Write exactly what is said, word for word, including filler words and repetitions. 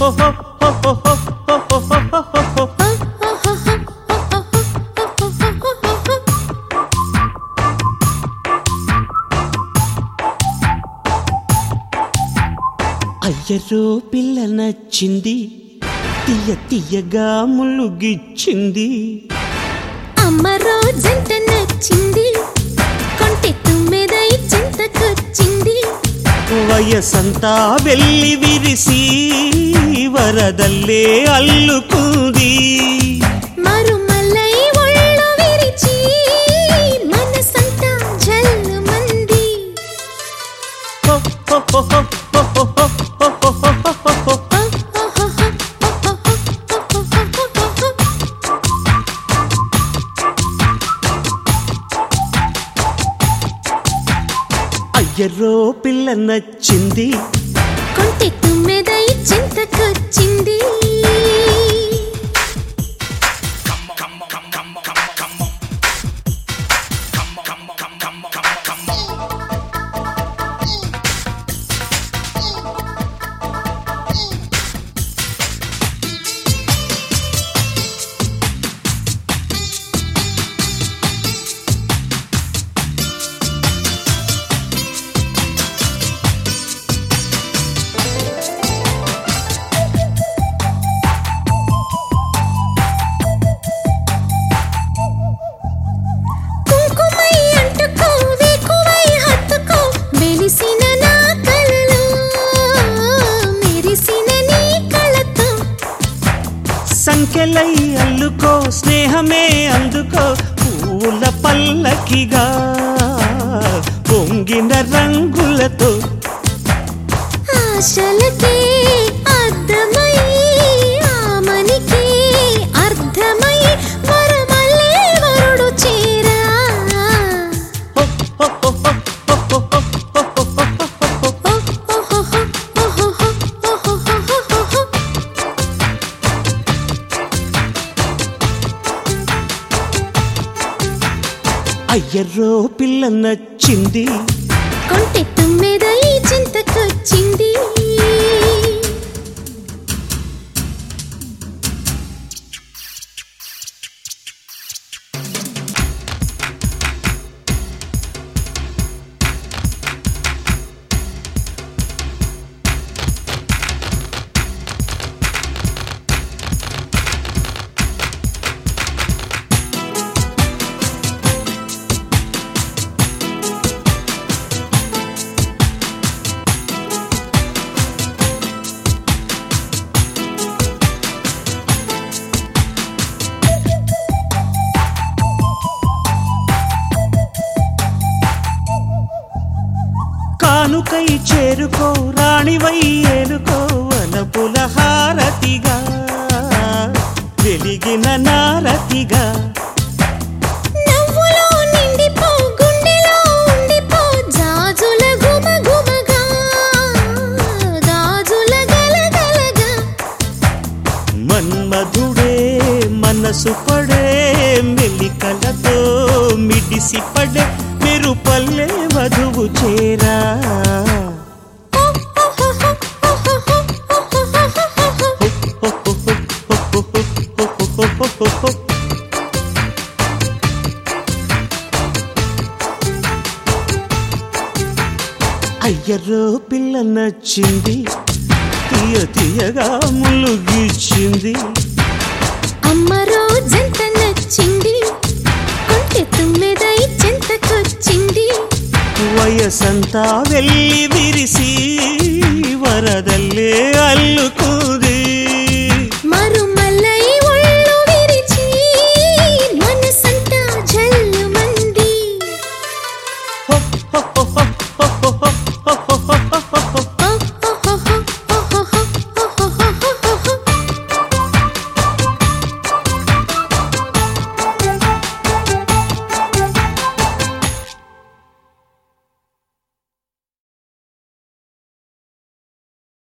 అయ్యరో పిల్ల నచ్చింది, తీయ తీయగా ములుగిచ్చింది. అమ్మరో జంట నచ్చింది, కొంటె తుమ్మెదై చింతకొచ్చింది. వయసంతా వెళ్ళి విరిసి వరదల్లే అల్లుకుంది. మరుమల్లై ఒళ్ళు విరిచి మనసంతా జల్లుమంది. అయ్యరో పిల్ల నచ్చింది, కొంటె తుమ్మెదై చింతకొచ్చింది. సంకెలై అల్లుకో స్నేహమే అందుకో, పూల పల్లకిగా పొంగిన రంగులతో. ఆశలకే అర్థమై ఆమనికే అర్థమై వరమల్లే వరుడు చేరా. అయ్యరో పిల్ల నచ్చింది, కొంటె తుమ్మెదై చింతకొచ్చింది. కానుకై చేరుకో రాణివై ఏలుకో, వలపుల హారతిగా వెలిగిన నారతిగా. నవ్వులో నిండిపో గుండెలో ఉండిపో, జాజుల గుమగుమగా గాజుల గలగలగా. మన్మధుడే మనసు పడే మెలికలతో మిడిసి పడే మెరుపల్లె వధువు చేరా. అయ్యరో పిల్ల నచ్చింది, తీయ తీయగా ములుగిచ్చింది. అమ్మరో జంట నచ్చింది, కొంటె తుమ్మెదై చింతకొచ్చింది. వయసంతా వెళ్ళి విరిసి వరదల్లే అల్లుకుంది.